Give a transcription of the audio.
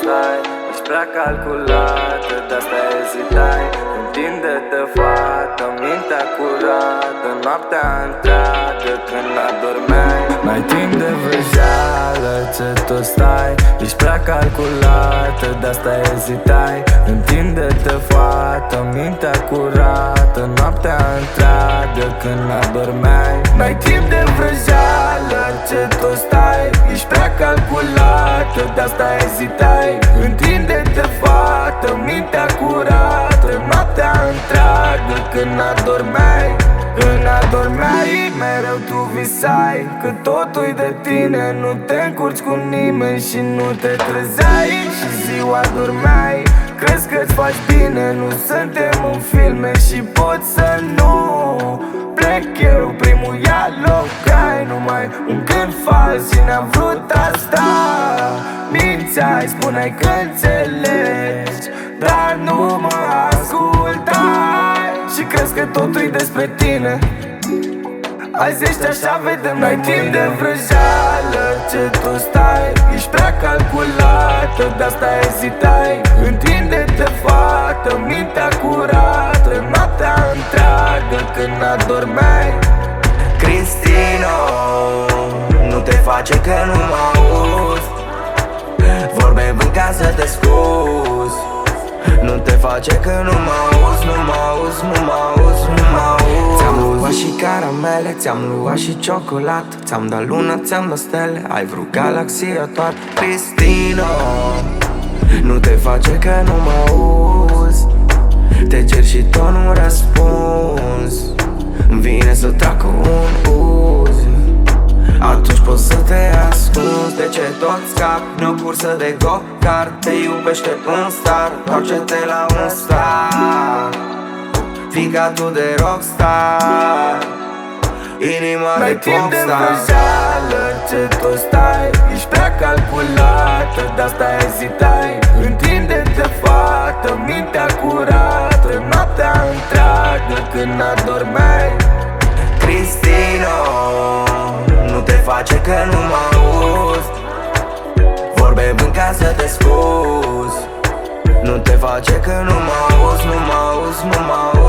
stai, ești prea calculată, de-asta ezitai. Întinde-te, fată, mintea curată, noaptea întreagă când adormeai. N-ai timp de vrăjeală, ce tot stai, ești prea calculată, de-asta ezitai. Întinde-te, fată, mintea curată, noaptea întreagă când adormeai. N-ai timp de vrăjeală, ce tot stai, ești prea calculată, de-asta ezitai. Întinde-te, fată, mintea curată, noaptea întreagă când adormeai. Când adormeai, mereu tu visai că totul-i de tine, nu te încurci cu nimeni și nu te trezeai. Și ziua dormeai, crezi că-ți faci bine, nu suntem în filme și poți să nu plec eu primul, ia loc, ai numai un gând fals și n-am vrut asta. Mințeai, spuneai că înțelegi, dar nu mă ascultai. Și crezi că totul-i despre tine, azi ești așa, vedem, n-ai timp de vrăjeală, ce tu stai, ești prea calculată, de-asta ezitai. Întinde-te, fată, mintea curată, noaptea întreagă când adormeai. Cristino, nu te face că nu mă auzi, vorbe bun ca să te scuzi. Nu te face că nu mă auzi, nu mă auzi, nu mă auzi, nu mă auzi. Ți-am luat și caramele, ți-am luat și ciocolată, ți-am dat lună, ți-am dat stele, ai vrut galaxia toată. Cristino, nu te face că nu mă auzi, te cer și tot nu răspunzi. Îmi vine să trag cu un uz, atunci poți să te ascunzi. De ce tot scap? Nu cursă de go-kart, te iubește un star, întoarce-te la un star, fii ca tu de rockstar, inima de N-ai timp de popstar. vrăjeală, ce tu stai, ești prea calculată, de-asta ezitai. Întinde-te, fată, mintea curată, noaptea întreagă când adormeai. Cristino, nu te face că nu mă auzi, vorbe bun ca să te scuzi. Nu te face că nu mă auzi, nu mă auzi, nu mă auzi.